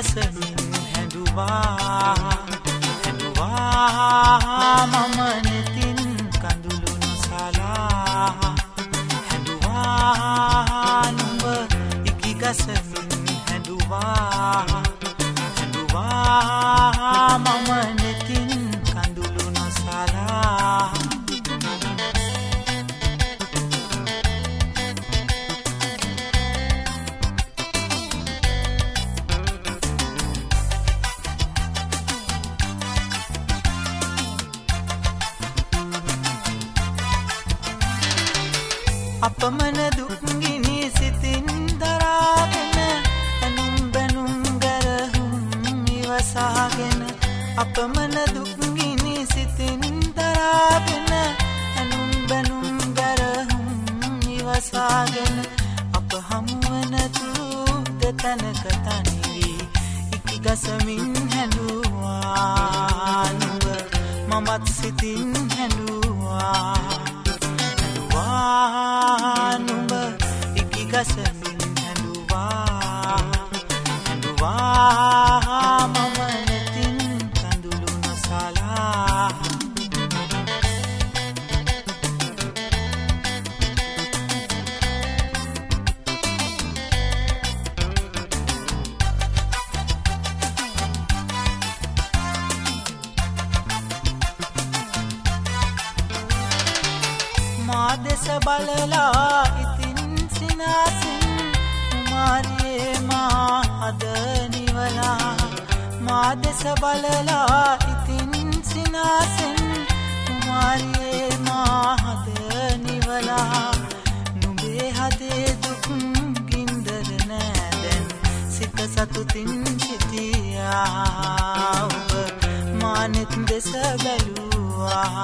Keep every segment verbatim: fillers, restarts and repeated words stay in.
ගසමින් හැඬුවා හැඬුවා මම නෙතින් කඳුළු නොසලා හැඬුවා නුඹ ඉකි ගසමින් හැඬුවා හැඬුවා මම නෙතින් කඳුළු නොසලා අපමණ දුක්ගිනි සිතින් දරාගෙන ඇනුම් බැනුම් ගැරහුම් ඉවසාගෙන අපමණ දුක්ගිනි සිතින් දරාගෙන ඇනුම් බැනුම් ගැරහුම් ඉවසාගෙන අප හමුවන තුරු දෙතැනක තනිවී ඉකි ගසමින් හැඬුවා නුඹ මමත් සිතින් හැඬුවා නුඹ ඉකි ගසමින් හැඬුවා හැඬුවා මම නෙතින් කඳුළු නොසලා මා දෙස බලලා ඉතින් සිනාසින් කුමාරියේ මා අද නිවලා මා දෙස බලලා ඉතින් සිනාසින් කුමාරියේ මා අද නිවලා නුඹේ හදේ දුක් ගින්දර නෑ දැන් සිත සතුටින් සිටියා ඔබ මා නෙත් දෙස බැලුවා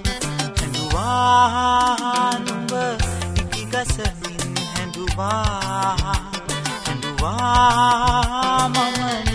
නුඹ ඉකි ගසමින් හැඬුවා හැඬුවා මම